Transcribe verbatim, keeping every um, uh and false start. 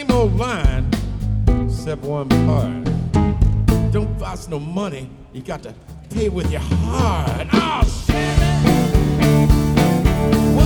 same old line, except one part. Don't cost no money, you got to pay with your heart. Oh, shit!